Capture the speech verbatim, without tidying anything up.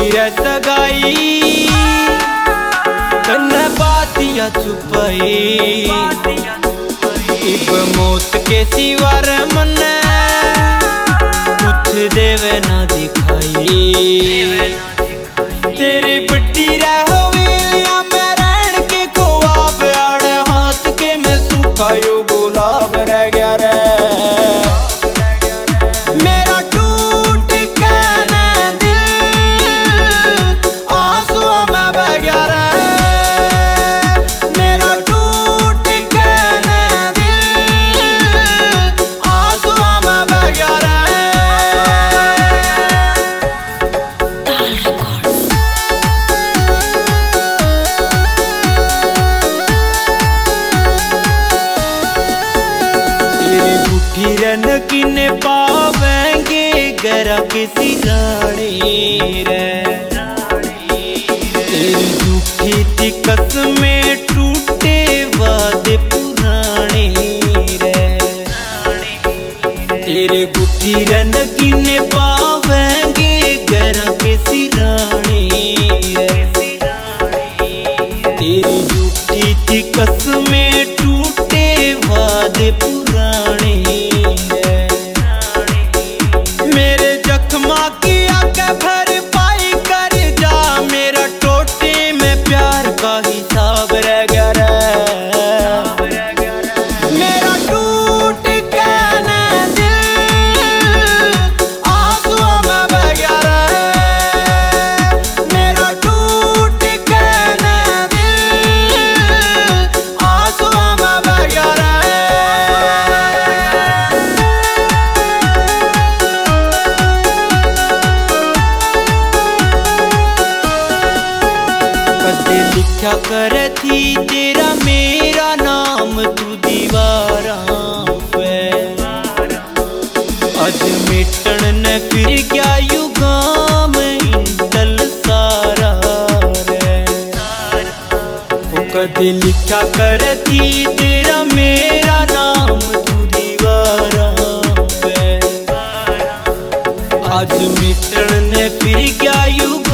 रे सगाई कन्ने बातिया छुपाई इब मौत के सिवार मन्ने कुछ देवे ना दिखाई। तेरी बड्डी रहोवेलिया में रहन के ख्वाब आड़े हाथ के मैं सुखायो गुलाब रह गया रे। हिरन किने पावेंगे गरा किसी रानी रे। तेरी झूठी थी कसमें टूटे वादे पुराने रे। तेरे गुठी रन किने पावेंगे गरा किसी रानी रे। तेरी झूठी थी कसमें टूटे वादे पुराने। लिखा कर थी तेरा मेरा नाम तू दीवारां पे। अज मिटन ने फिर क्या युगा में इंटल सारा रे। वो कदे लिखा कर थी तेरा मेरा नाम तू दीवारां पे। आज मिटन ने फिर क्या युगा